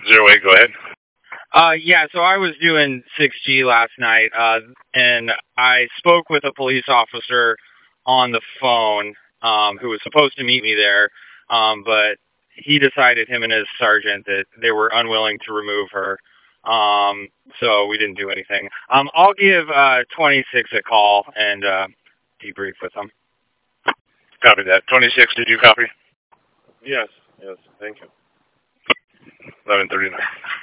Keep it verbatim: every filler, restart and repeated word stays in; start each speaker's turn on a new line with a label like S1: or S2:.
S1: Zero eight, go ahead.
S2: Uh, yeah, so I was doing six G last night, uh, and I spoke with a police officer on the phone, um, who was supposed to meet me there, um, but he decided, him and his sergeant, that they were unwilling to remove her. Um, so we didn't do anything. Um, I'll give, uh, twenty-six a call and, uh, debrief with them.
S1: Copy that. twenty-six, did you copy?
S3: Yes, yes, thank you.
S1: eleven thirty-nine.